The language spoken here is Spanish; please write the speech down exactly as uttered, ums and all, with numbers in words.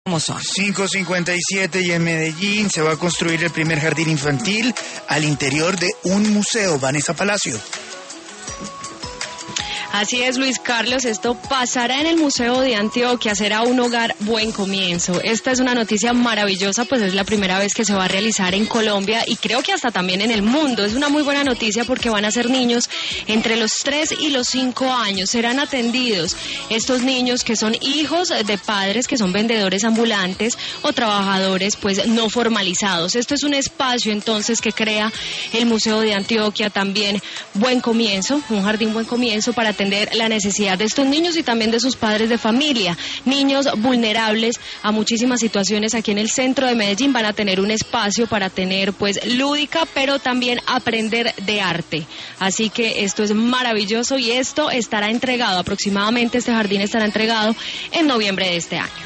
¿Cómo son? cinco cincuenta y siete y en Medellín se va a construir el primer jardín infantil al interior de un museo. Vanessa Palacio. Así es, Luis Carlos, esto pasará en el Museo de Antioquia, será un hogar buen comienzo. Esta es una noticia maravillosa, pues es la primera vez que se va a realizar en Colombia y creo que hasta también en el mundo. Es una muy buena noticia porque van a ser niños entre los tres y los cinco años. Serán atendidos estos niños que son hijos de padres que son vendedores ambulantes o trabajadores pues no formalizados. Esto es un espacio entonces que crea el Museo de Antioquia, también buen comienzo, un jardín buen comienzo para atender la necesidad de estos niños y también de sus padres de familia. Niños vulnerables a muchísimas situaciones aquí en el centro de Medellín van a tener un espacio para tener pues lúdica, pero también aprender de arte. Así que esto es maravilloso y esto estará entregado aproximadamente, este jardín estará entregado en noviembre de este año.